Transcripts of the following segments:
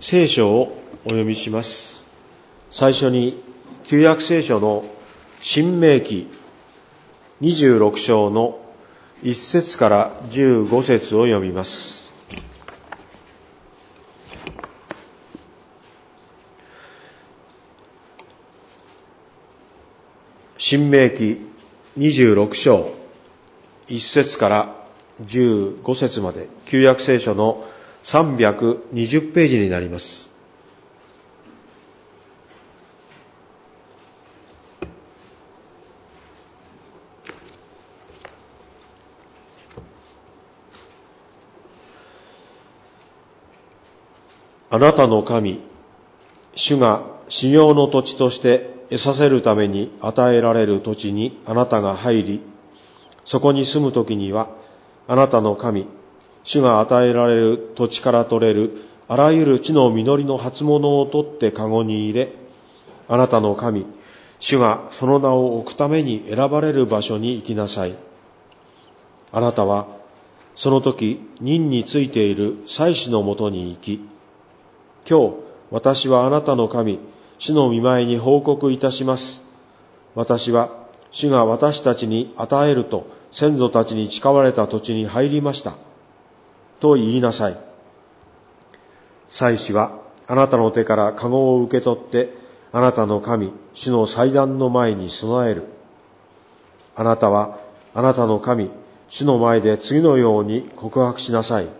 聖書をお読みします。最初に旧約聖書の申命記26章の1節から15節を読みます。申命記26章1節から15節まで、旧約聖書の320ページになります。あなたの神、主が修行の土地として得させるために与えられる土地にあなたが入り、そこに住むときには、あなたの神、主が与えられる土地から取れるあらゆる地の実りの初物を取ってかごに入れ、あなたの神、主がその名を置くために選ばれる場所に行きなさい。あなたはその時任についている祭司のもとに行き、今日私はあなたの神、主の御前に報告いたします。私は主が私たちに与えると先祖たちに誓われた土地に入りました。と言いなさい。祭司はあなたの手から籠を受け取って、あなたの神、主の祭壇の前に備える。あなたはあなたの神、主の前で次のように告白しなさい。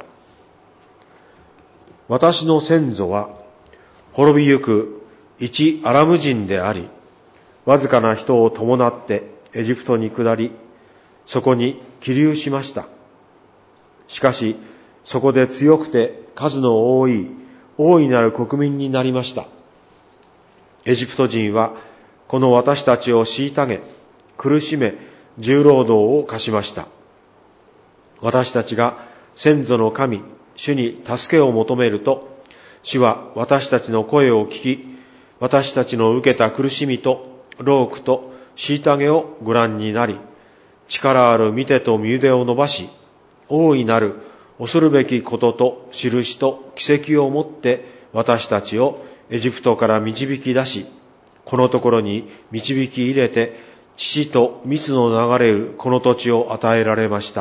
私の先祖は滅びゆく一アラム人であり、わずかな人を伴ってエジプトに下り、そこに起立しました。しかしそこで強くて数の多い大いなる国民になりました。エジプト人はこの私たちを虐げ、苦しめ、重労働を課しました。私たちが先祖の神、主に助けを求めると、主は私たちの声を聞き、私たちの受けた苦しみと労苦と虐げをご覧になり、力ある御手と御腕を伸ばし、大いなる恐るべきことと印と奇跡をもって私たちをエジプトから導き出し、このところに導き入れて、乳と蜜の流れるこの土地を与えられました。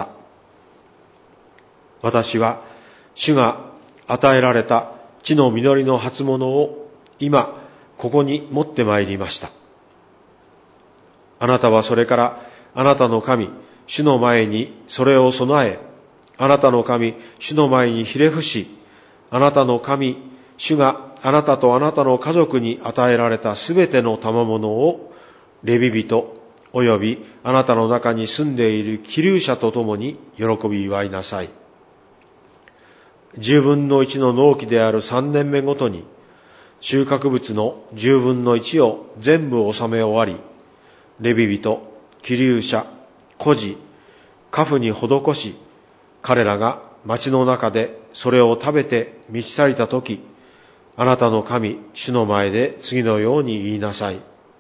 私は主が与えられた地の実りの初物を今ここに持ってまいりました。あなたはそれからあなたの神、主の前にそれを備え、あなたの神、主の前にひれ伏し、あなたの神、主があなたとあなたの家族に与えられたすべての賜物を、レビ人およびあなたの中に住んでいる寄留者とともに喜び祝いなさい。10分の1の納期である3年目ごとに、収穫物の10分の1を全部納め終わり、レビ人、寄留者、孤児、家父に施し、彼らが町の中でそれを食べて満ち足りたとき、あなたの神、主の前で次のように言いなさい。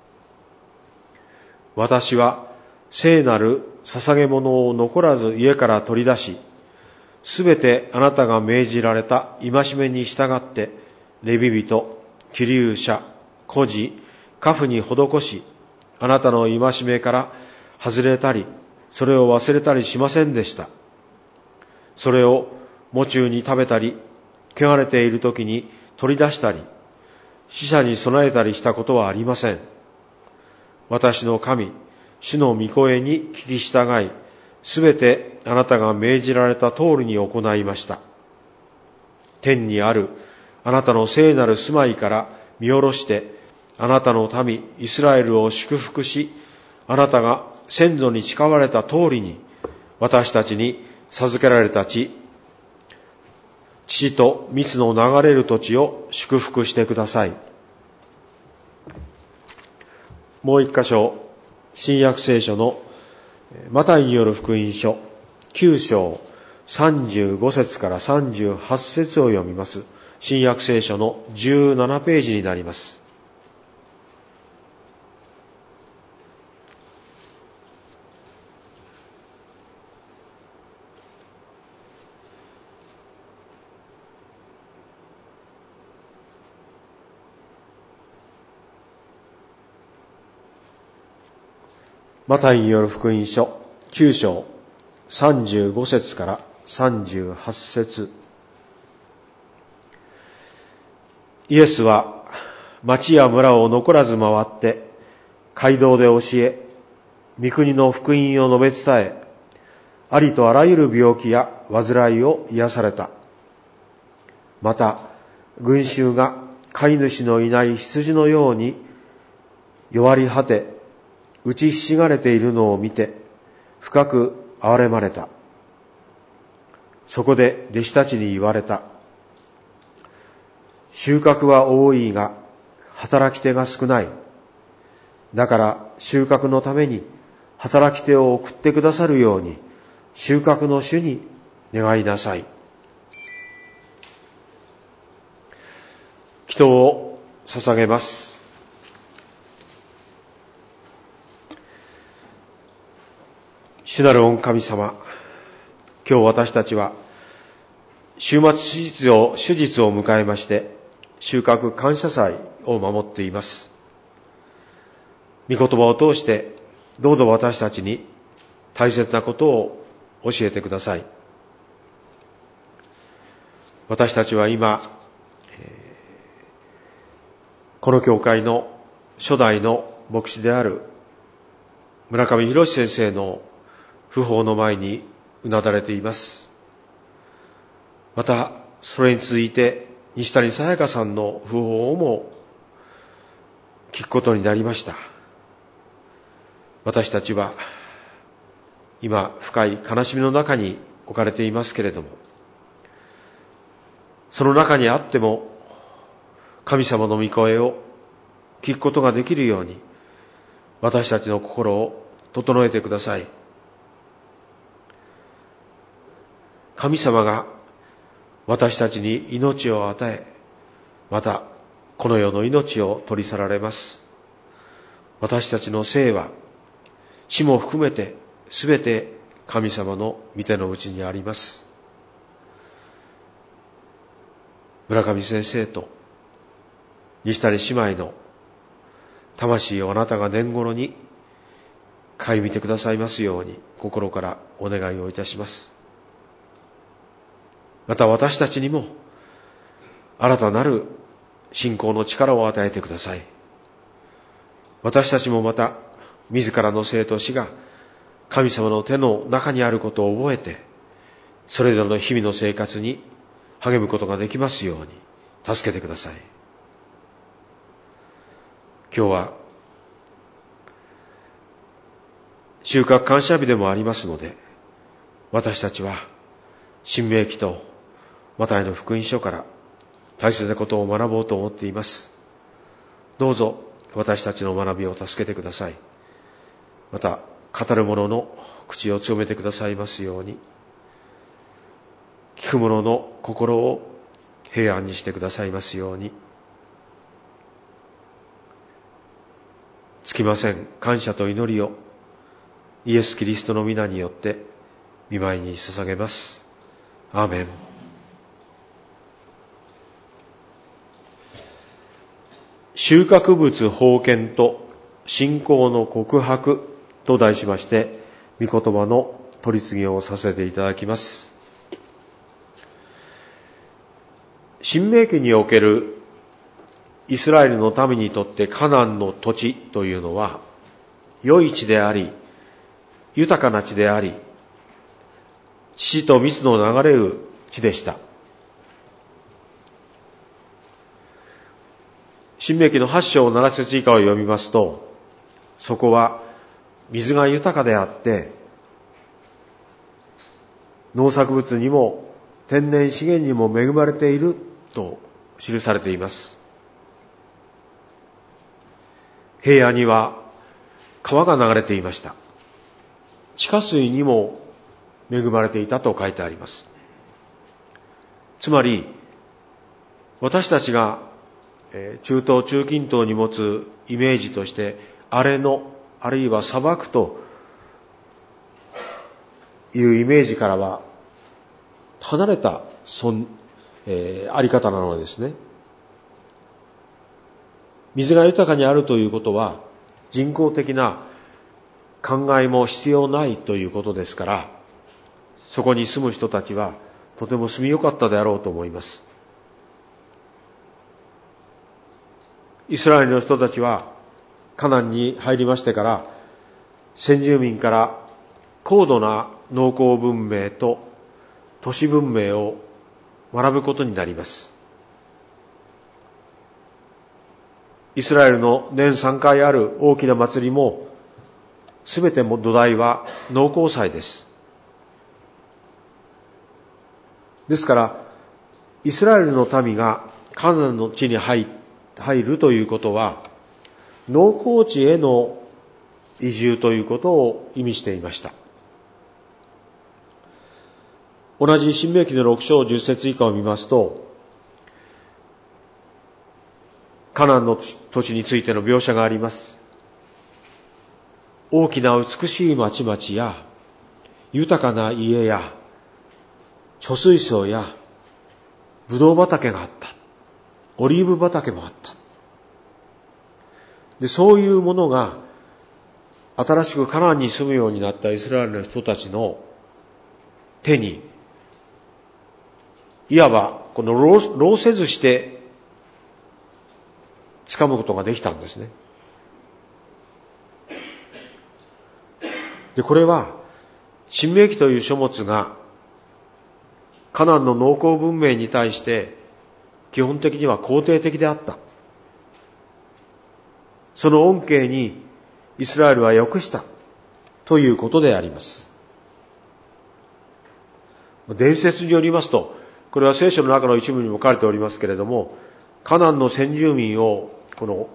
私は聖なる捧げ物を残らず家から取り出し、すべてあなたが命じられた戒めに従って、レビ人、寄留者、孤児、家父に施し、あなたの戒めから外れたり、それを忘れたりしませんでした。それを喪中に食べたり、汚れている時に取り出したり、死者に備えたりしたことはありません。私の神、主の御声に聞き従い、すべてあなたが命じられた通りに行いました。天にあるあなたの聖なる住まいから見下ろして、あなたの民イスラエルを祝福し、あなたが先祖に誓われた通りに、私たちに授けられた地、乳と蜜の流れる土地を祝福してください。もう一箇所、新約聖書のマタイによる福音書9章35節から38節を読みます。新約聖書の17ページになります。 マタイによる福音書9章35節から38節。イエスは町や村を残らず回って街道で教え、御国の福音を述べ伝え、ありとあらゆる病気や患いを癒された。また群衆が飼い主のいない羊のように弱り果て打ちひしがれているのを見て深く憐れまれた。そこで弟子たちに言われた。収穫は多いが働き手が少ない。だから収穫のために働き手を送ってくださるように収穫の主に願いなさい。祈祷を捧げます。主なる御神様、今日私たちは週末手術を迎えまして収穫感謝祭を守っています。御言葉を通してどうぞ私たちに大切なことを教えてください。私たちは今、この教会の初代の牧師である村上博先生の訃報の前にうなだれています。またそれに続いて西谷さやかさんの訃報をも聞くことになりました。私たちは今深い悲しみの中に置かれていますけれども、その中にあっても神様の御声を聞くことができるように私たちの心を整えてください。神様が私たちに命を与え、またこの世の命を取り去られます。私たちの生は死も含めてすべて神様の御手の内にあります。村上先生と西谷姉妹の魂をあなたが年頃に顧みてくださいますように心からお願いをいたします。また私たちにも新たなる信仰の力を与えてください。私たちもまた自らの生と死が神様の手の中にあることを覚えて、それぞれの日々の生活に励むことができますように助けてください。今日は収穫感謝日でもありますので、私たちは新明記とマタイの福音書から大切なことを学ぼうと思っています。どうぞ私たちの学びを助けてください。また語る者の口を強めてくださいますように、聞く者の心を平安にしてくださいますように。尽きません感謝と祈りをイエス・キリストの皆によって御前に捧げます。アーメン。収穫物奉献と信仰の告白と題しまして、御言葉の取り次ぎをさせていただきます。申命記におけるイスラエルの民にとってカナンの土地というのは、良い地であり、豊かな地であり、乳と蜜の流れる地でした。申命記の8章7節以下を読みますと、そこは水が豊かであって、農作物にも天然資源にも恵まれていると記されています。平野には川が流れていました。地下水にも恵まれていたと書いてあります。つまり私たちが中東中近東に持つイメージとして、荒れ野あるいは砂漠というイメージからは離れたあり方なのですね。水が豊かにあるということは、人工的な考えも必要ないということですから、そこに住む人たちはとても住みよかったであろうと思います。イスラエルの人たちはカナンに入りましてから、先住民から高度な農耕文明と都市文明を学ぶことになります。イスラエルの年3回ある大きな祭りも、すべて土台は農耕祭です。ですから、イスラエルの民がカナンの地に入るということは、農耕地への移住ということを意味していました。同じ申命記の6章10節以下を見ますと、カナンの土地についての描写があります。大きな美しい町々や豊かな家や貯水槽やブドウ畑があった。オリーブ畑もあった。で、そういうものが新しくカナンに住むようになったイスラエルの人たちの手に、いわばこの労せずして掴むことができたんですね。で、これは申命記という書物がカナンの農耕文明に対して基本的には肯定的であった。その恩恵にイスラエルは良くしたということであります。伝説によりますと、これは聖書の中の一部にも書かれておりますけれども、カナンの先住民をこの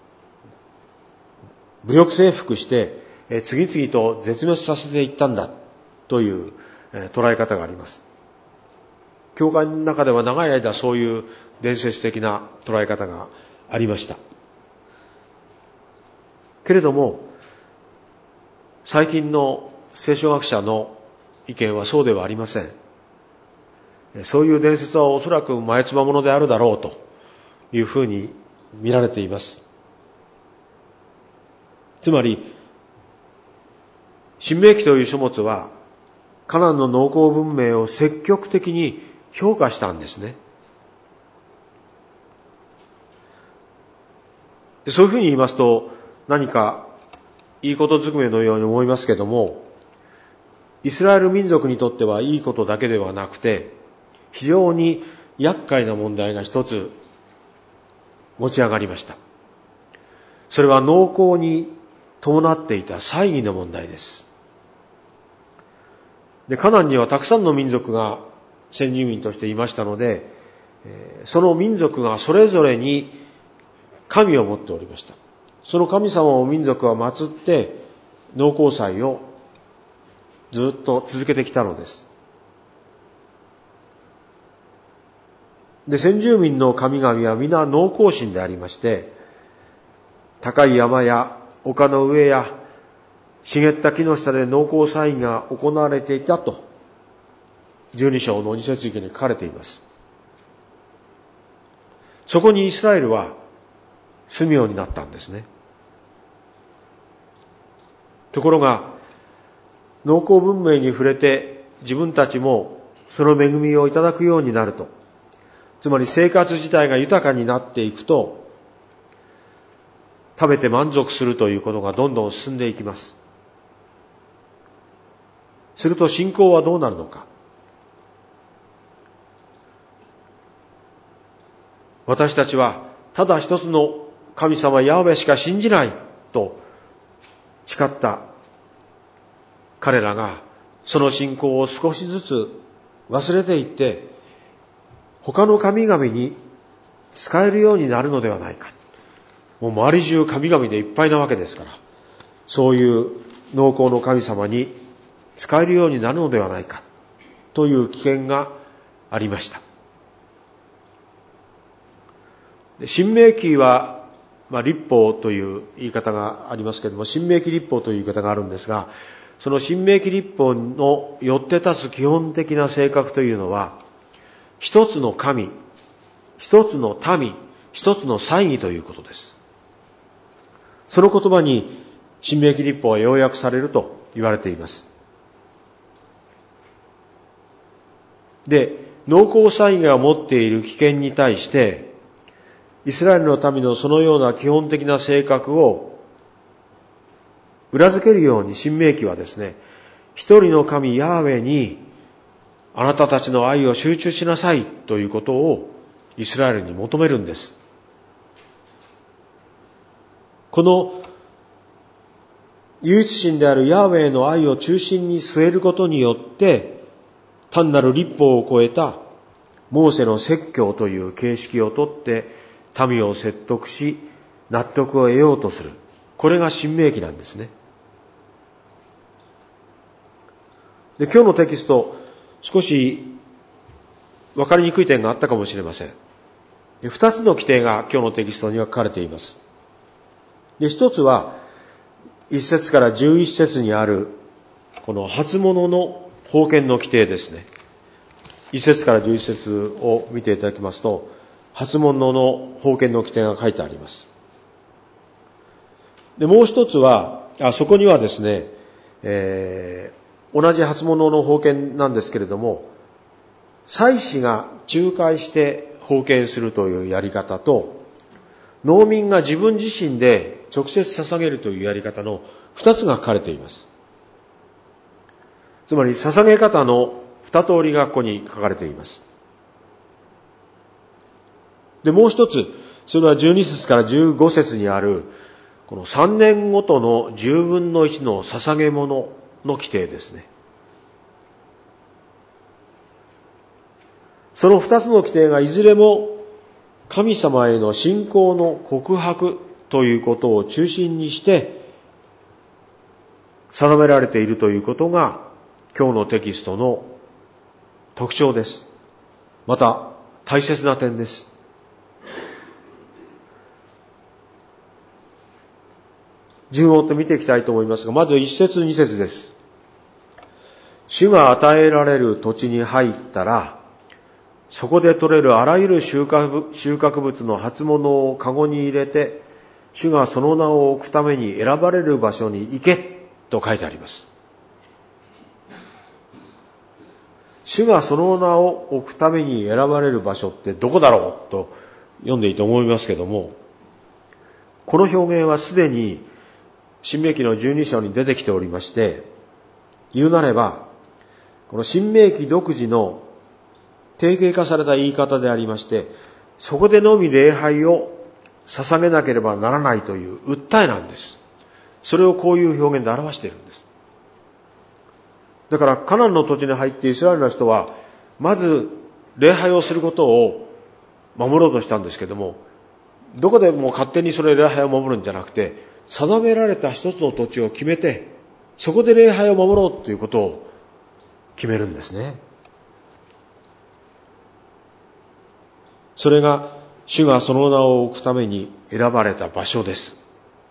武力征服して次々と絶滅させていったんだという捉え方があります。教会の中では長い間そういう伝説的な捉え方がありました。けれども、最近の聖書学者の意見はそうではありません。そういう伝説はおそらく前つばものであるだろうというふうに見られています。つまり、申命記という書物はカナンの農耕文明を積極的に評価したんですね。で、そういうふうに言いますと、何かいいことずくめのように思いますけども、イスラエル民族にとってはいいことだけではなくて、非常に厄介な問題が一つ持ち上がりました。それは農耕に伴っていた祭儀の問題です。で、カナンにはたくさんの民族が先住民としていましたので、その民族がそれぞれに神を持っておりました。その神様を民族は祀って農耕祭をずっと続けてきたのです。で、先住民の神々は皆農耕神でありまして、高い山や丘の上や茂った木の下で農耕祭が行われていたと12章の2節以下に書かれています。そこにイスラエルは住むようになったんですね。ところが農耕文明に触れて自分たちもその恵みをいただくようになると、つまり生活自体が豊かになっていくと、食べて満足するということがどんどん進んでいきます。すると信仰はどうなるのか。私たちはただ一つの神様ヤハウェしか信じないと誓った彼らが、その信仰を少しずつ忘れていって他の神々に仕えるようになるのではないか。もう周り中神々でいっぱいなわけですから、そういう農耕の神様に仕えるようになるのではないかという危険がありました。申命記は、律法という言い方がありますけれども、申命記律法という言い方があるんですが、その申命記律法のよって立つ基本的な性格というのは、一つの神、一つの民、一つの祭儀ということです。その言葉に新明記律法は要約されると言われています。で、農耕災害が持っている危険に対して、イスラエルの民のそのような基本的な性格を裏付けるように新明記はですね、一人の神ヤーウェにあなたたちの愛を集中しなさいということをイスラエルに求めるんです。この唯一神であるヤーウェの愛を中心に据えることによって、単なる律法を超えたモーセの説教という形式をとって民を説得し納得を得ようとする。これが新明記なんですね。で、今日のテキスト、少し分かりにくい点があったかもしれません。二つの規定が今日のテキストには書かれています。で、一つは1節から11節にあるこの初物の封建の規定ですね。1節から11節を見ていただきますと、初物の封建の規定が書いてあります。で、もう一つは、そこにはですね、同じ初物の封建なんですけれども、祭司が仲介して封建するというやり方と、農民が自分自身で直接捧げるというやり方の二つが書かれています。つまり捧げ方の二通りがここに書かれています。で、もう一つ、それは12節から15節にあるこの3年ごとの10分の1の捧げ物の規定ですね。その二つの規定がいずれも神様への信仰の告白ということを中心にして定められているということが今日のテキストの特徴です。また大切な点です。順を追って見ていきたいと思いますが、まず1節2節です。主が与えられる土地に入ったら、そこで取れるあらゆる収穫物の初物をカゴに入れて、主がその名を置くために選ばれる場所に行けと書いてあります。主がその名を置くために選ばれる場所ってどこだろうと読んでいて思いますけども、この表現はすでに新明記の12章に出てきておりまして、言うなればこの新明記独自の定型化された言い方でありまして、そこでのみ礼拝を捧げなければならないという訴えなんです。それをこういう表現で表しているんです。だからカナンの土地に入ってイスラエルの人はまず礼拝をすることを守ろうとしたんですけども、どこでも勝手にそれ礼拝を守るんじゃなくて、定められた一つの土地を決めて、そこで礼拝を守ろうということを決めるんですね。それが主がその名を置くために選ばれた場所です。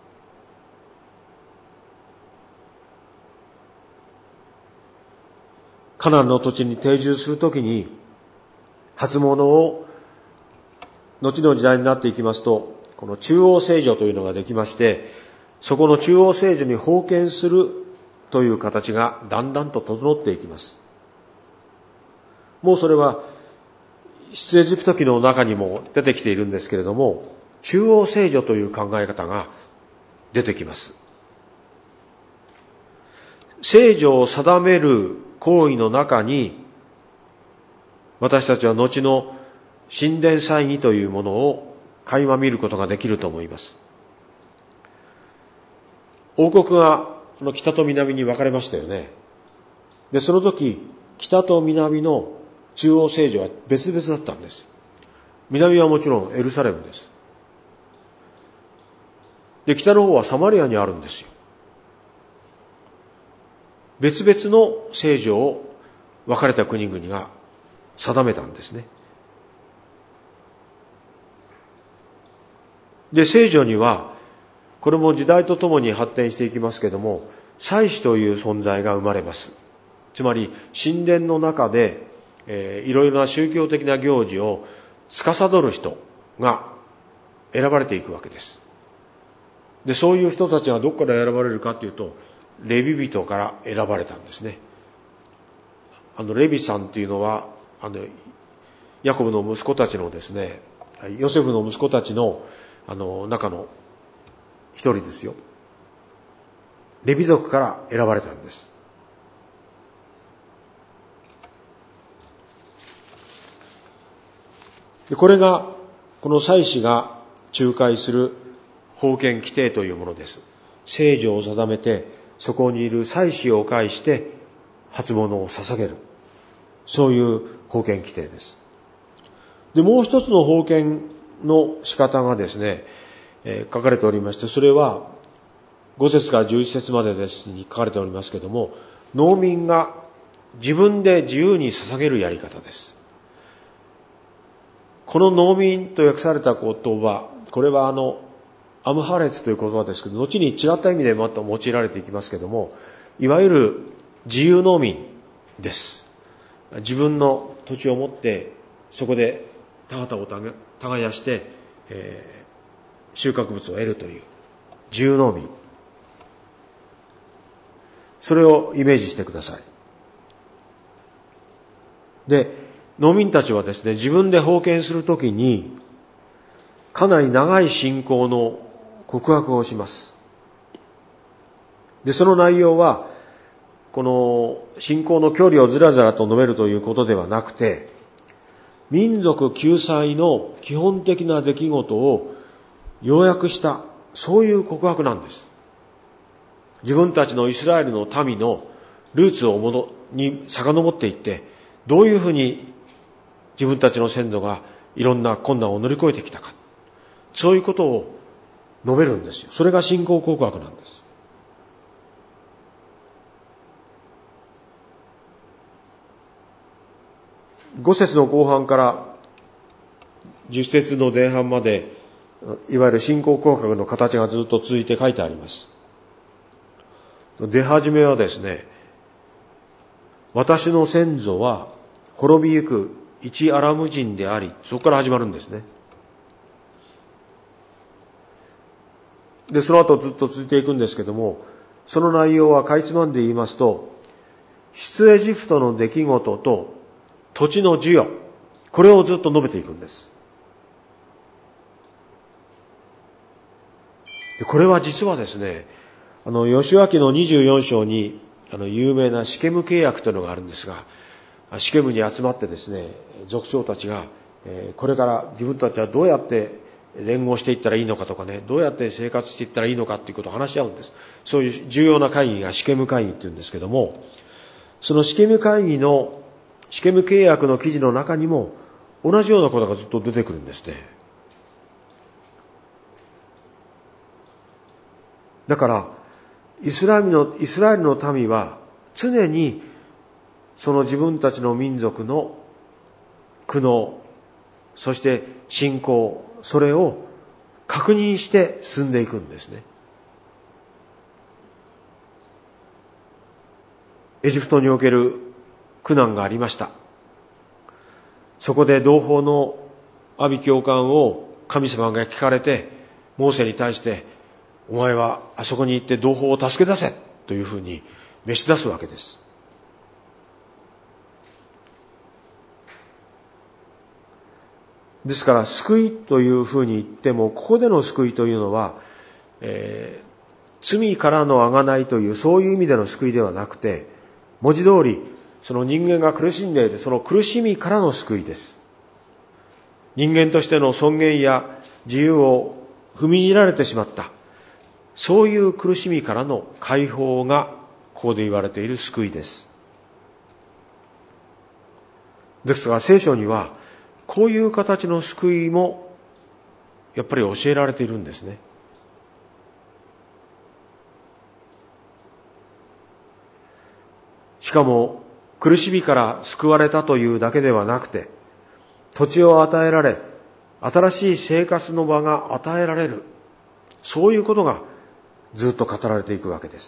カナンの土地に定住するときに、初物を後の時代になっていきますと、この中央聖所というのができまして、そこの中央聖所に封建するという形がだんだんと整っていきます。もうそれは出エジプト記の中にも出てきているんですけれども、中央聖所という考え方が出てきます。聖所を定める行為の中に、私たちは後の神殿祭儀というものを垣間見ることができると思います。王国が北と南に分かれましたよね。で、その時、北と南の中央聖所は別々だったんです。南はもちろんエルサレムです。で、北の方はサマリアにあるんですよ。別々の聖所を分かれた国々が定めたんですね。で、聖所には、これも時代とともに発展していきますけれども、祭司という存在が生まれます。つまり、神殿の中で、いろいろな宗教的な行事を司る人が選ばれていくわけです。 で、そういう人たちがどこから選ばれるかというと、レビ人から選ばれたんですね。レビさんっていうのは、ヤコブの息子たちのですね、ヨセフの息子たちの、中の一人ですよ。レビ族から選ばれたんです。で、これが、この祭司が仲介する封建規定というものです。聖女を定めて、そこにいる祭司を介して初物を捧げる。そういう封建規定です。で、もう一つの封建の仕方がですね、書かれておりまして、それは5節から11節までですに書かれておりますけれども、農民が自分で自由に捧げるやり方です。この農民と訳された言葉、これはアムハレツという言葉ですけど、後に違った意味でまた用いられていきますけれども、いわゆる自由農民です。自分の土地を持って、そこで田畑を耕して、収穫物を得るという自由農民。それをイメージしてください。で、農民たちはですね、自分で封建するときに、かなり長い信仰の告白をします。で、その内容は、この信仰の距離をずらずらと述べるということではなくて、民族救済の基本的な出来事を要約した、そういう告白なんです。自分たちのイスラエルの民のルーツに遡っていって、どういうふうに自分たちの先祖がいろんな困難を乗り越えてきたか。そういうことを述べるんですよ。それが信仰告白なんです。5節の後半から10節の前半まで、いわゆる信仰告白の形がずっと続いて書いてあります。出始めはですね、私の先祖は滅びゆく一アラム人であり、そこから始まるんですね。で、その後ずっと続いていくんですけども、その内容はかいつまんで言いますと、出エジプトの出来事と土地の授与、これをずっと述べていくんです。で、これは実はですね、ヨシュア記の24章に有名なシケム契約というのがあるんですが、シケムに集まってですね、族長たちが、これから自分たちはどうやって連合していったらいいのかとかね、どうやって生活していったらいいのかっていうことを話し合うんです。そういう重要な会議がシケム会議っていうんですけども、そのシケム会議のシケム契約の記事の中にも同じようなことがずっと出てくるんですね。だからイスラエルの民は常にその自分たちの民族の苦悩、そして信仰、それを確認して進んでいくんですね。エジプトにおける苦難がありました。そこで同胞のアビ教官を神様が聞かれて、モーセに対して、お前はあそこに行って同胞を助け出せというふうに召し出すわけです。ですから救いというふうに言っても、ここでの救いというのは、罪からの贖いというそういう意味での救いではなくて、文字通りその人間が苦しんでいるその苦しみからの救いです。人間としての尊厳や自由を踏みにじられてしまった、そういう苦しみからの解放がここで言われている救いです。ですが聖書にはこういう形の救いもやっぱり教えられているんですね。しかも苦しみから救われたというだけではなくて、土地を与えられ、新しい生活の場が与えられる、そういうことがずっと語られていくわけです。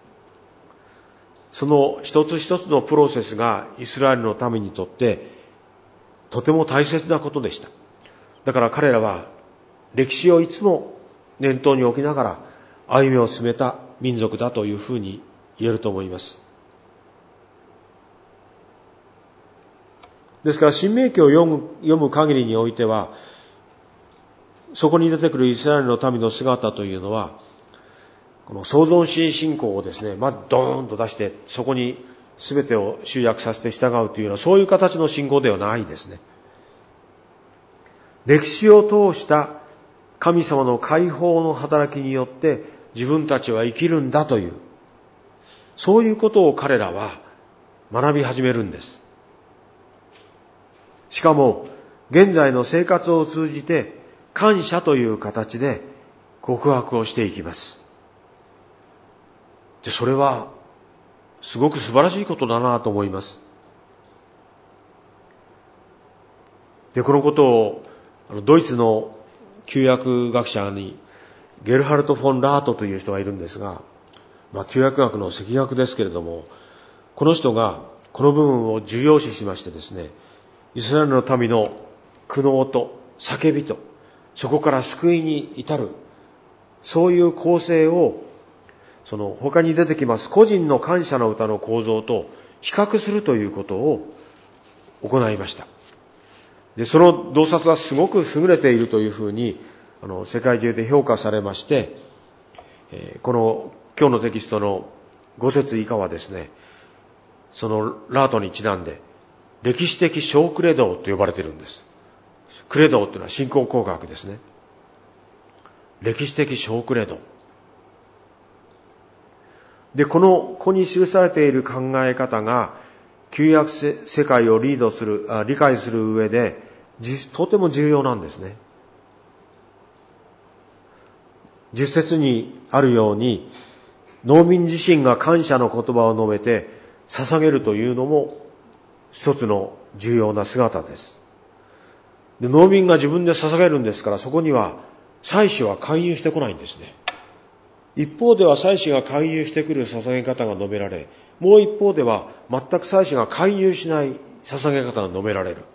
その一つ一つのプロセスがイスラエルの民にとってとても大切なことでした。だから彼らは歴史をいつも念頭に置きながら歩みを進めた民族だというふうに言えると思います。ですから申命記を読む限りにおいては、そこに出てくるイスラエルの民の姿というのは、この創造主義信仰をですね、まずドーンと出して、そこに全てを集約させて従うというような、そういう形の信仰ではないですね。歴史を通した神様の解放の働きによって自分たちは生きるんだという、そういうことを彼らは学び始めるんです。しかも現在の生活を通じて感謝という形で告白をしていきます。で、それはすごく素晴らしいことだなと思います。で、このことをドイツの旧約学者にゲルハルト・フォン・ラートという人がいるんですが、旧約学の赤学ですけれども、この人がこの部分を重要視しましてですね、イスラエルの民の苦悩と叫びと、そこから救いに至る、そういう構成を、その他に出てきます個人の感謝の歌の構造と比較するということを行いました。で、その洞察はすごく優れているというふうに世界中で評価されまして、この今日のテキストの5節以下はですね、そのラートにちなんで歴史的小クレドと呼ばれているんです。クレドというのは信仰工学ですね。歴史的小クレドで、ここに記されている考え方が旧約世界を理解する上でとても重要なんですね。10節にあるように、農民自身が感謝の言葉を述べて捧げるというのも一つの重要な姿です。で、農民が自分で捧げるんですから、そこには祭司は介入してこないんですね。一方では祭司が介入してくる捧げ方が述べられ、もう一方では全く祭司が介入しない捧げ方が述べられる。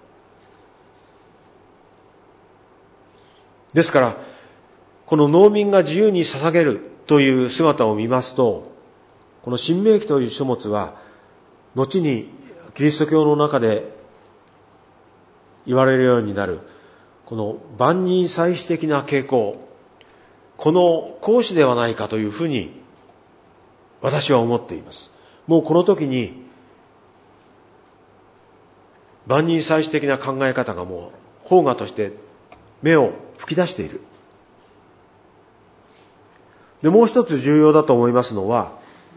ですから、この農民が自由に捧げるという姿を見ますと、この申命記という書物は、後にキリスト教の中で言われるようになる、この万人祭司的な傾向、この講師ではないかというふうに私は思っています。もうこの時に万人祭司的な考え方がもう萌芽として芽を吹き出している。で、もう一つ重要だと思いますのは、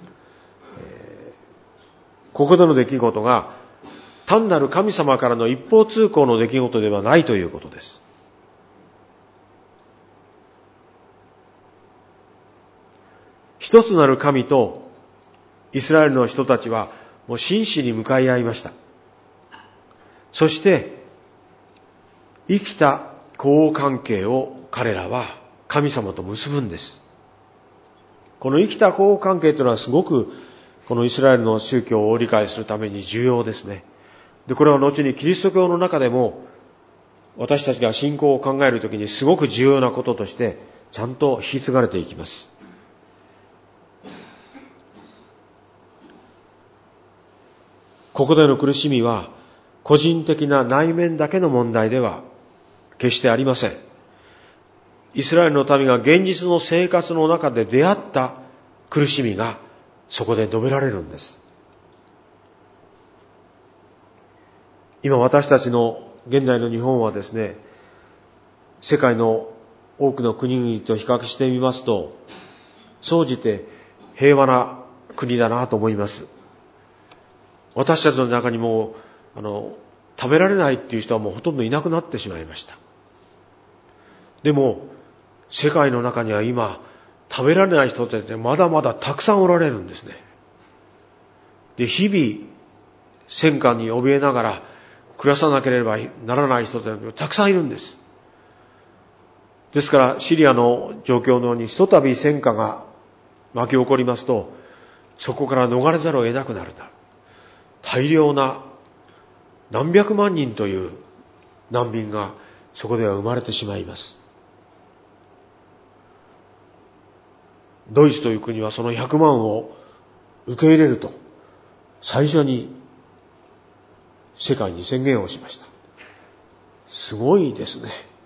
ここでの出来事が単なる神様からの一方通行の出来事ではないということです。一つなる神とイスラエルの人たちはもう真摯に向かい合いました。そして生きた交往関係を彼らは神様と結ぶんです。この生きた交往関係というのはすごくこのイスラエルの宗教を理解するために重要ですね。で、これは後にキリスト教の中でも私たちが信仰を考えるときにすごく重要なこととしてちゃんと引き継がれていきます。ここでの苦しみは個人的な内面だけの問題では決してありません。イスラエルの民が現実の生活の中で出会った苦しみがそこで述べられるんです。今私たちの現代の日本はですね、世界の多くの国々と比較してみますと、総じて平和な国だなと思います。私たちの中にも食べられないっていう人はもうほとんどいなくなってしまいました。でも世界の中には今食べられない人ってまだまだたくさんおられるんですね。で、日々戦火に怯えながら暮らさなければならない人ってたくさんいるんです。ですからシリアの状況のようにひとたび戦火が巻き起こりますと、そこから逃れざるを得なくなる。大量な何百万人という難民がそこでは生まれてしまいます。 ドイツという国はその100万を受け入れると最初に世界に宣言をしました。すごいですね。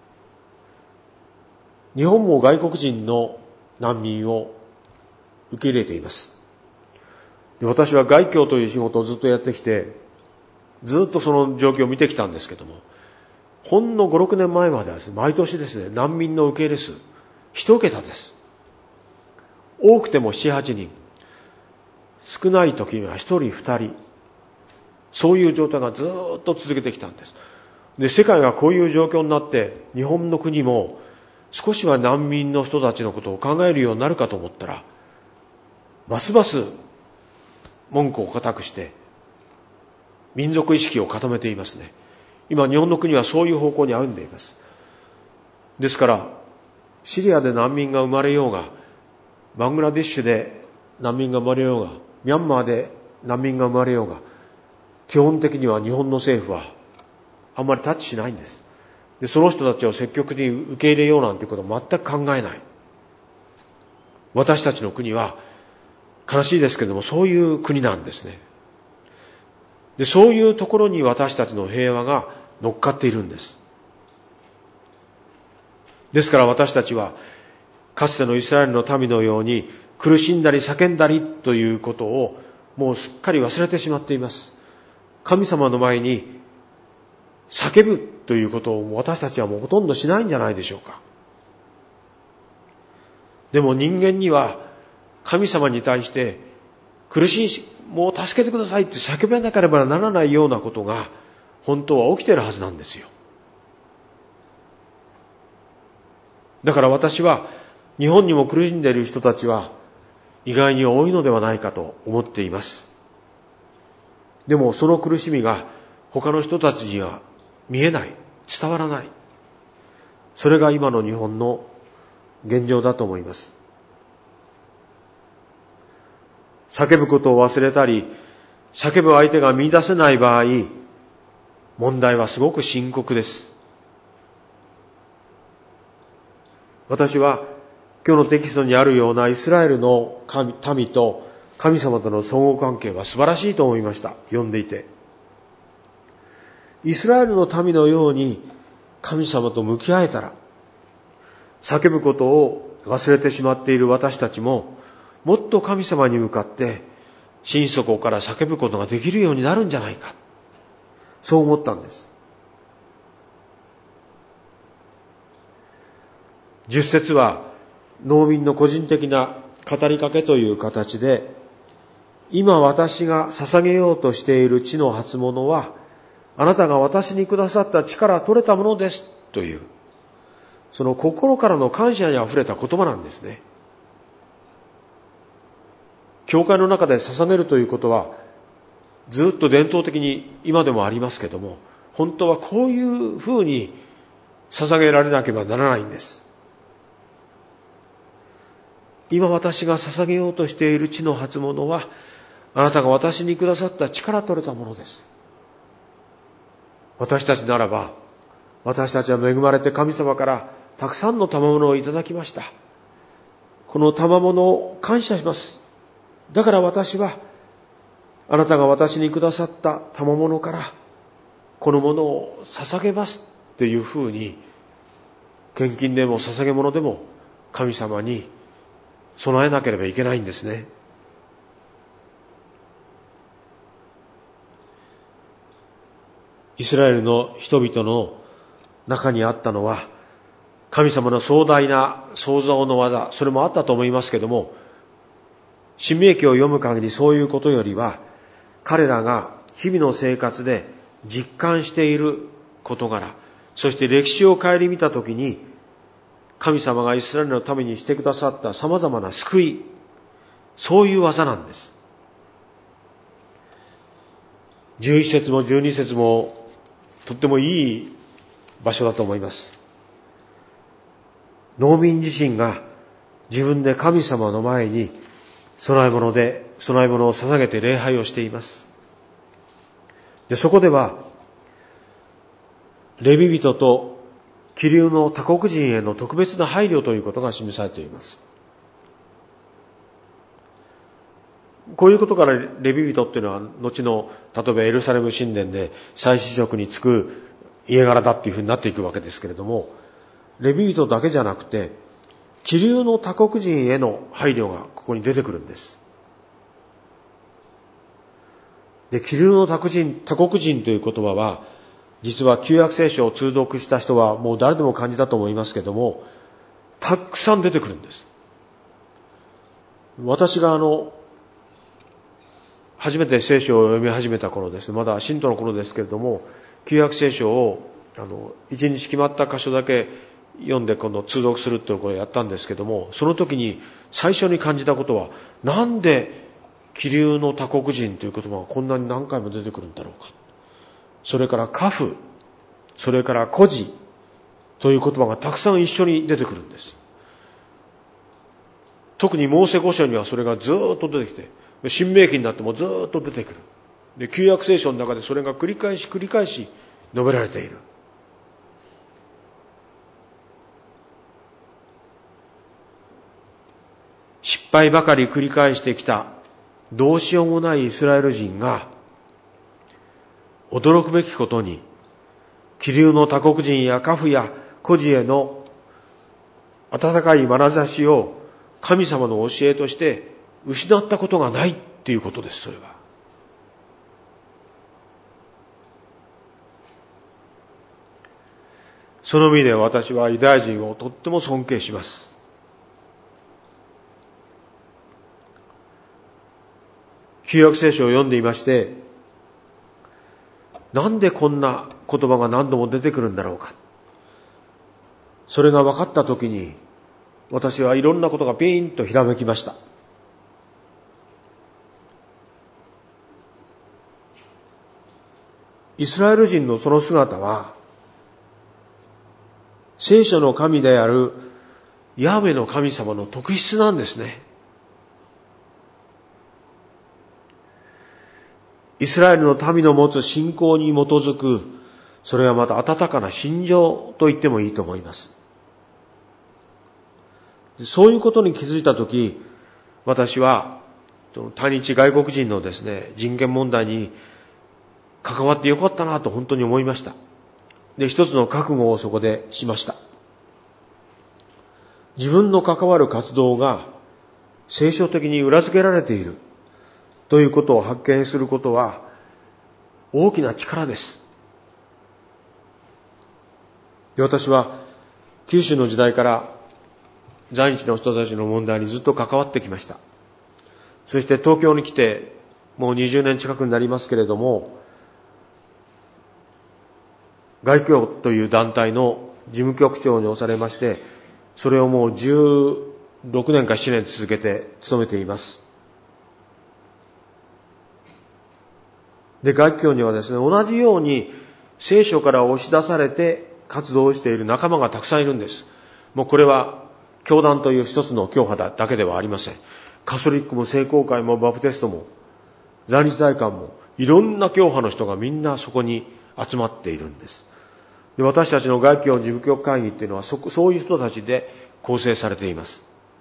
日本も外国人の難民を受け入れています。で、私は外教という仕事をずっとやってきて、ずっとその状況を見てきたんですけども、ほんの5、6年前まではですね、毎年ですね、難民の受け入れ数、1桁です。多くても7、8人。少ない時には1人、2人。そういう状態がずっと続けてきたんです。で、世界がこういう状況になって、日本の国も少しは難民の人たちのことを考えるようになるかと思ったら、ますます文句を固くして、民族意識を固めていますね。今日本の国はそういう方向に歩んでいます。ですから、シリアで難民が生まれようが、バングラディッシュで難民が生まれようが、ミャンマーで難民が生まれようが、基本的には日本の政府はあんまりタッチしないんです。で、その人たちを積極的に受け入れようなんてことは全く考えない。私たちの国は悲しいですけれども、そういう国なんですね。で、そういうところに私たちの平和が乗っかっているんです。ですから私たちは、かつてのイスラエルの民のように苦しんだり叫んだりということをもうすっかり忘れてしまっています。神様の前に叫ぶということを私たちはもうほとんどしないんじゃないでしょうか。でも人間には神様に対して苦しいし、もう助けてくださいって叫ばなければならないようなことが本当は起きているはずなんですよ。だから私は日本にも苦しんでいる人たちは意外に多いのではないかと思っています。でもその苦しみが他の人たちには見えない、伝わらない。それが今の日本の現状だと思います。叫ぶことを忘れたり、叫ぶ相手が見出せない場合、問題はすごく深刻です。私は今日のテキストにあるようなイスラエルの民と神様との相互関係は素晴らしいと思いました。読んでいて。イスラエルの民のように神様と向き合えたら、叫ぶことを忘れてしまっている私たちも、もっと神様に向かって心底から叫ぶことができるようになるんじゃないか。そう思ったんです。10節は農民の個人的な語りかけという形で、今私が捧げようとしている地の初物は、あなたが私にくださった地から取れたものですという、その心からの感謝にあふれた言葉なんですね。教会の中で捧げるということは、ずっと伝統的に今でもありますけども、本当はこういうふうに捧げられなければならないんです。今私が捧げようとしている地の初物は、あなたが私にくださった地から取れたものです。私たちならば、私たちは恵まれて神様からたくさんの賜物をいただきました。この賜物を感謝します。だから私は、あなたが私にくださった賜物から、このものを捧げますっていうふうに、献金でも捧げ物でも神様に備えなければいけないんですね。イスラエルの人々の中にあったのは、神様の壮大な創造の技、それもあったと思いますけども、申命記を読む限りそういうことよりは、彼らが日々の生活で実感している事柄、そして歴史を顧みたときに、神様がイスラエルのためにしてくださった様々な救い、そういう技なんです。11節も12節もとってもいい場所だと思います。農民自身が自分で神様の前に供え物を捧げて礼拝をしています。で、そこではレビ人と気流の他国人への特別な配慮ということが示されています。 こういうことからレビ人っていうのは後の例えばエルサレム神殿で祭司職に就く家柄だっていうふうになっていくわけですけれども、レビ人だけじゃなくて気流の他国人への配慮がここに出てくるんです。で、気流の他国人という言葉は実は旧約聖書を通読した人はもう誰でも感じたと思いますけども、たくさん出てくるんです。私が初めて聖書を読み始めた頃です。まだ信徒の頃ですけれども、旧約聖書を一日決まった箇所だけ読んで今度通読するということをやったんですけども、その時に最初に感じたことは、なんで気流の他国人という言葉がこんなに何回も出てくるんだろうか。それからカフ、それから孤児という言葉がたくさん一緒に出てくるんです。特にモーセ五書にはそれがずっと出てきて、新明記になってもずっと出てくる。で、旧約聖書の中でそれが繰り返し述べられている。失敗ばかり繰り返してきたどうしようもないイスラエル人が、驚くべきことに気流の他国人やカフや孤児への温かい眼差しを神様の教えとして失ったことがないっていうことです。それはその意味で私はユダヤ人をとっても尊敬します。旧約聖書を読んでいまして、なんでこんな言葉が何度も出てくるんだろうか。それが分かったときに、私はいろんなことがピーンとひらめきました。イスラエル人のその姿は、聖書の神であるヤーベの神様の特質なんですね。イスラエルの民の持つ信仰に基づく、それはまた温かな信条と言ってもいいと思います。そういうことに気づいたとき、私は対日外国人のですね、人権問題に関わってよかったなと本当に思いました。で、一つの覚悟をそこでしました。自分の関わる活動が聖書的に裏付けられているということを発見することは大きな力です。で、私は九州の時代から在日の人たちの問題にずっと関わってきました。そして東京に来てもう20年近くになりますけれども、外教という団体の事務局長に推されまして、それをもう16年か7年続けて務めています。で、外教にはですね、同じように聖書から押し出されて活動している仲間がたくさんいるんです。もうこれは教団という一つの教派だけではありません。カトリックも聖公会もバプテストも在日大韓もいろんな教派の人がみんなそこに集まっているんです。で、私たちの外教事務局会議っていうのはそういう人たちで構成されています。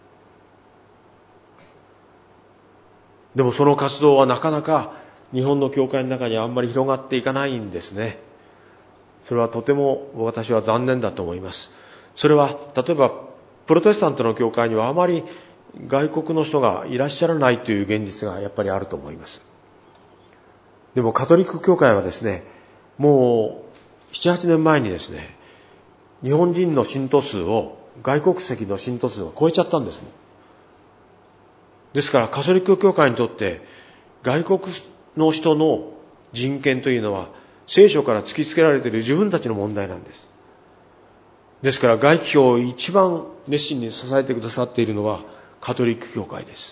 でもその活動はなかなか日本の教会の中にあんまり広がっていかないんですね。それはとても私は残念だと思います。それは例えばプロテスタントの教会にはあまり外国の人がいらっしゃらないという現実がやっぱりあると思います。でもカトリック教会はですね、もう 7,8 年前にですね、日本人の信徒数を外国籍の信徒数を超えちゃったんですね。ですからカトリック教会にとって外国の人の人権というのは聖書から突きつけられている自分たちの問題なんです。ですから外教を一番熱心に支えてくださっているのはカトリック教会です。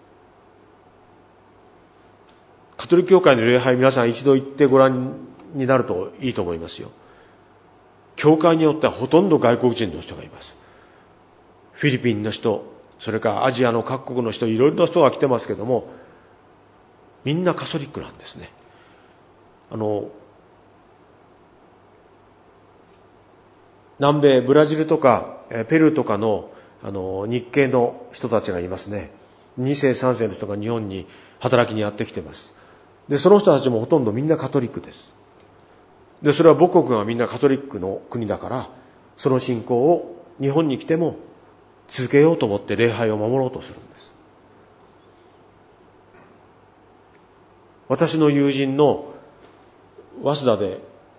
カトリック教会の礼拝、皆さん一度行ってご覧になるといいと思いますよ。教会によってはほとんど外国人の人がいます。フィリピンの人、それからアジアの各国の人、いろいろな人が来てますけども、みんなカトリックなんですね。南米ブラジルとかペルーとかの日系の人たちがいますね。 2世3世の人が日本に働きにやってきてます。でその人たちもほとんどみんなカトリックです。でそれは母国がみんなカトリックの国だから、その信仰を日本に来ても続けようと思って礼拝を守ろうとするんです。私の友人の早稲田で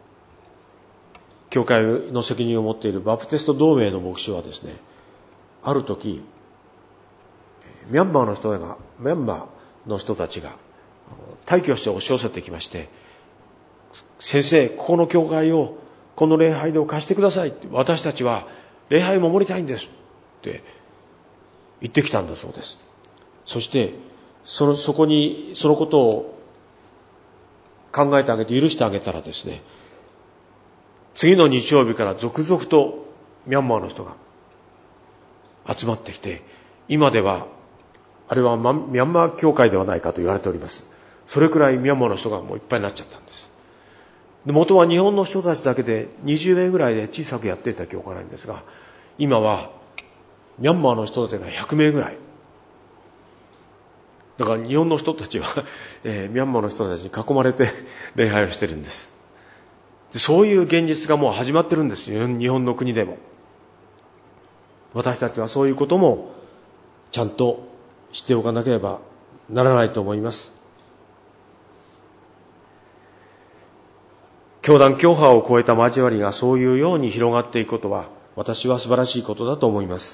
教会の責任を持っているバプテスト同盟の牧師はですね、ある時ミャンマーの人たちが大挙して押し寄せてきまして、先生、ここの教会をこの礼拝堂を貸してください、私たちは礼拝を守りたいんですって言ってきたんだそうです。そしてそこにそのことを考えてあげて許してあげたらですね、次の日曜日から続々とミャンマーの人が集まってきて、今ではあれはミャンマー教会ではないかと言われております。それくらいミャンマーの人がもういっぱいになっちゃったんです。で元は日本の人たちだけで20名ぐらいで小さくやっていた教会なんですが、今はミャンマーの人たちが100名ぐらい。だから日本の人たちは、ミャンマーの人たちに囲まれて礼拝をしてるんです。でそういう現実がもう始まってるんですよ、日本の国でも。私たちはそういうこともちゃんと知っておかなければならないと思います。教団教派を超えた交わりがそういうように広がっていくことは、私は素晴らしいことだと思います。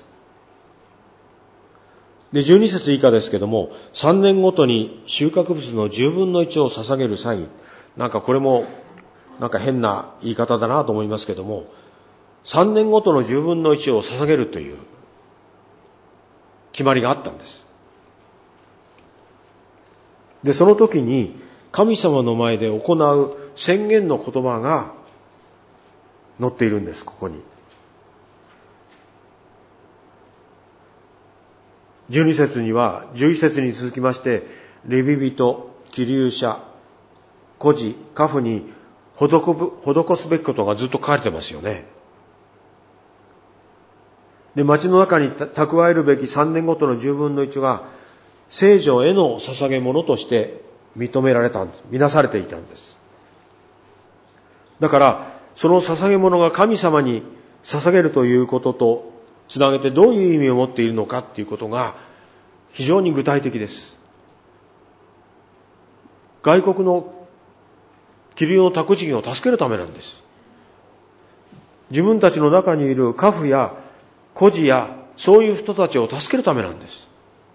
で、12節以下ですけども、3年ごとに収穫物の10分の1を捧げる際、なんかこれもなんか変な言い方だなと思いますけども、3年ごとの10分の1を捧げるという決まりがあったんです。で、その時に神様の前で行う宣言の言葉が載っているんです、ここに。12節には、11節に続きまして、レビ人、寄留者、孤児、家父に施すべきことがずっと書かれてますよね。で、町の中に蓄えるべき3年ごとの10分の1が、聖女への捧げ物として認められたんです。見なされていたんです。だから、その捧げ物が神様に捧げるということとつなげてどういう意味を持っているのかということが非常に具体的です。外国の寄留の託児人を助けるためなんです。自分たちの中にいる家父や孤児やそういう人たちを助けるためなんです。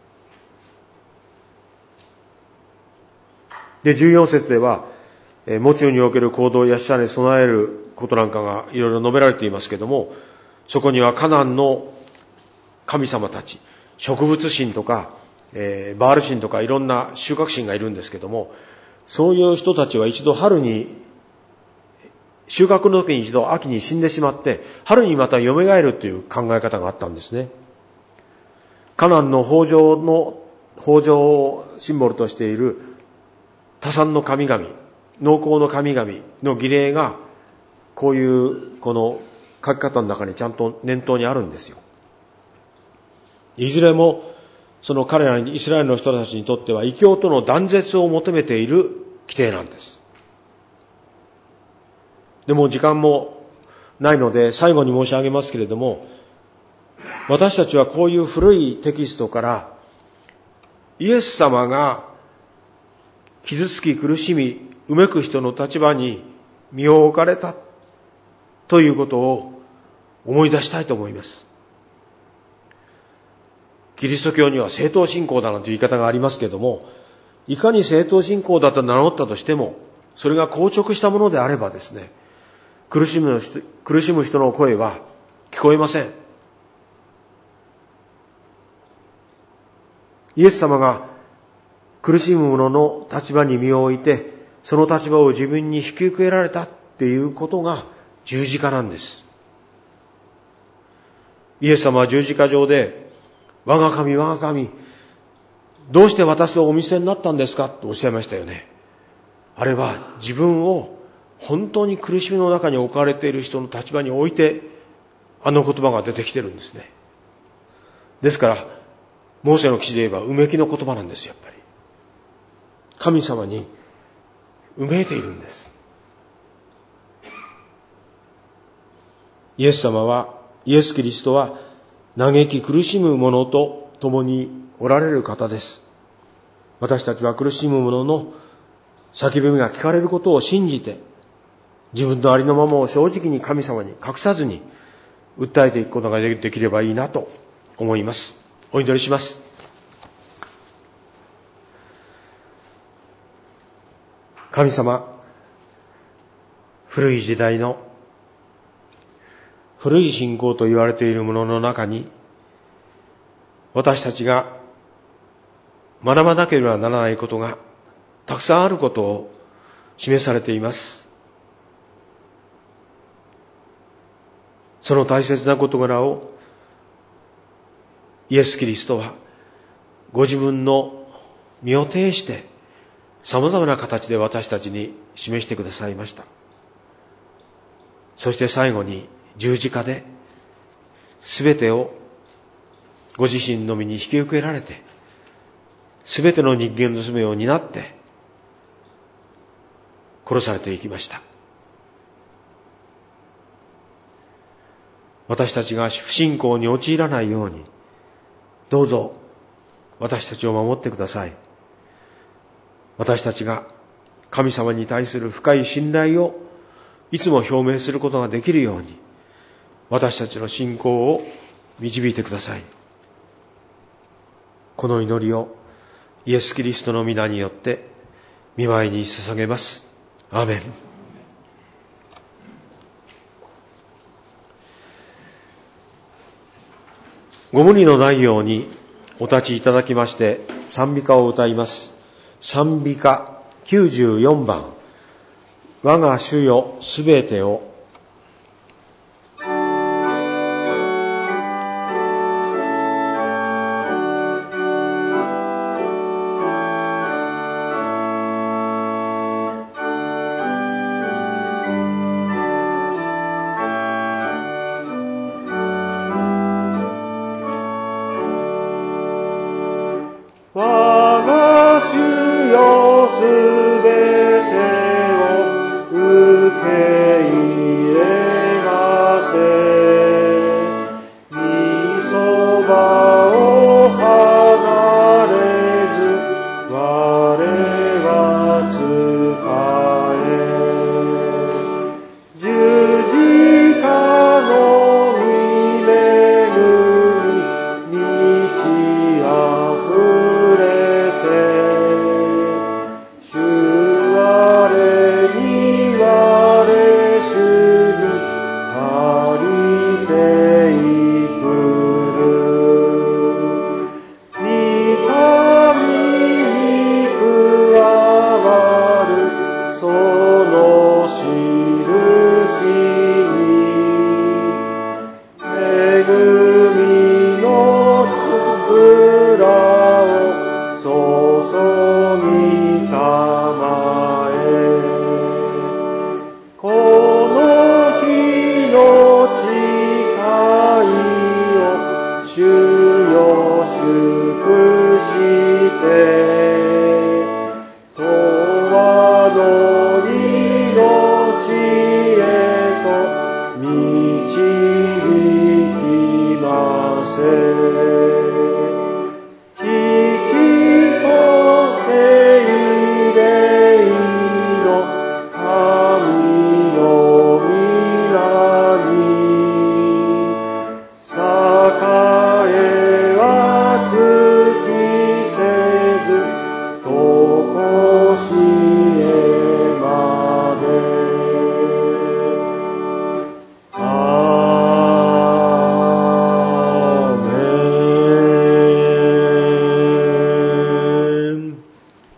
で、14節では、喪中における行動や死者に備えることなんかがいろいろ述べられていますけれども、そこにはカナンの神様たち、植物神とか、バール神とかいろんな収穫神がいるんですけども、そういう人たちは一度春に、収穫の時に一度秋に死んでしまって、春にまた蘇るという考え方があったんですね。カナンの豊穣をシンボルとしている多産の神々、農耕の神々の儀礼が、こういうこの書き方の中にちゃんと念頭にあるんですよ。いずれもその彼らにイスラエルの人たちにとっては異教との断絶を求めている規定なんです。でも時間もないので最後に申し上げますけれども、私たちはこういう古いテキストからイエス様が傷つき苦しみうめく人の立場に身を置かれたということを思い出したいと思います。キリスト教には正当信仰だなんていう言い方がありますけれども、いかに正当信仰だと名乗ったとしても、それが硬直したものであればですね、苦しむ人の声は聞こえません。イエス様が苦しむ者の立場に身を置いて、その立場を自分に引き受けられたっていうことが十字架なんです。イエス様は十字架上で、我が神、我が神、どうして私をお見捨てになったんですかとおっしゃいましたよね。あれは自分を本当に苦しみの中に置かれている人の立場に置いて、あの言葉が出てきてるんですね。ですから、 モーセの記事で言えばうめきの言葉なんですよ。やっぱり神様にうめいているんです。イエスキリストは嘆き苦しむ者と共におられる方です。私たちは苦しむ者の叫びが聞かれることを信じて、自分のありのままを正直に神様に隠さずに訴えていくことができればいいなと思います。お祈りします。神様、古い時代の古い信仰と言われているものの中に、私たちが学ばなければならないことがたくさんあることを示されています。その大切な事柄をイエス・キリストはご自分の身を挺して様々な形で私たちに示してくださいました。そして最後に十字架で全てをご自身の身に引き受けられて、全ての人間の罪を担って殺されていきました。私たちが不信仰に陥らないように、どうぞ私たちを守ってください。私たちが神様に対する深い信頼をいつも表明することができるように、私たちの信仰を導いてください。この祈りをイエス・キリストの皆によって御前に捧げます。アーメン。ご無理のないようにお立ちいただきまして賛美歌を歌います。賛美歌94番、我が主よすべてを